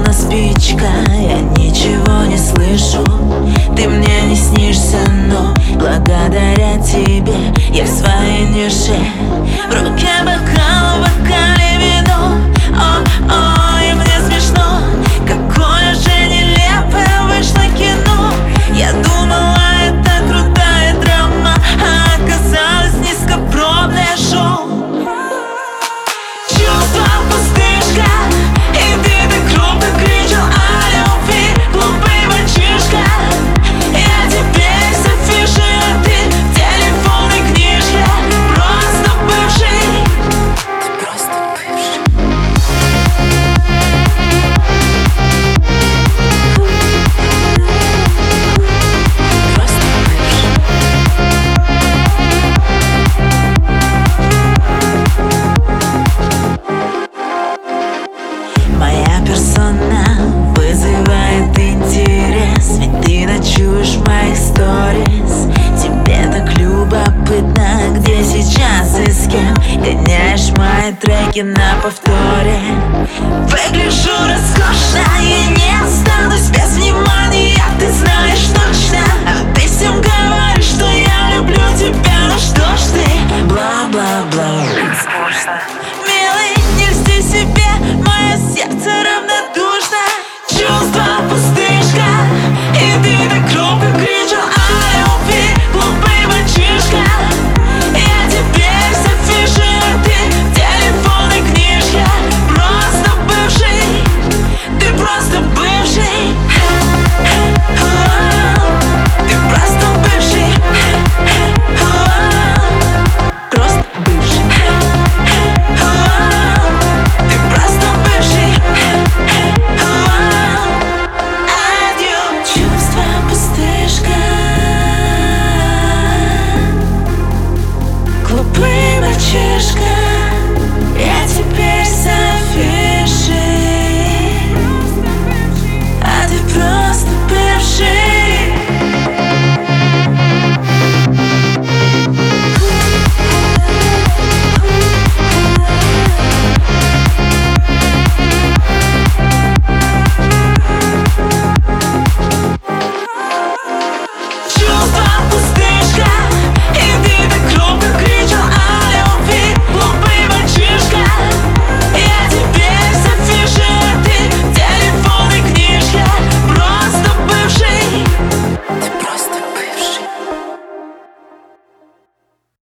словно спичка, я ничего не слышу. Ты мне не снишься, но благодаря тебе я в своей нише. В руке бокал, в бокале вино. О, и мне смешно, какое же нелепое вышло кино. Я думала, это крутая драма, а оказалось низкопробное шоу. Чувство пустышка, и ты так громко кричал о любви, глупый мальчишка. Я теперь с афиши, а ты в телефонной книжке. Просто бывший, ты просто бывший. Просто бывший. Моя персона вызывает интерес, ведь ты ночуешь в моих сторис. Тебе так любопытно, где сейчас и с кем гоняешь мои треки на повторе. Выгляжу роскошно и не останусь без внимания, ты знаешь точно. А ты всем говоришь, что я люблю тебя, ну что ж ты бла-бла-бла. Милый, не льсти себе, мое сердце равнодушно. Чувство пустышка, и ты так громко кричал о любви, глупый мальчишка. Я теперь с афиши, а ты в телефонной книжке. Просто бывший, ты просто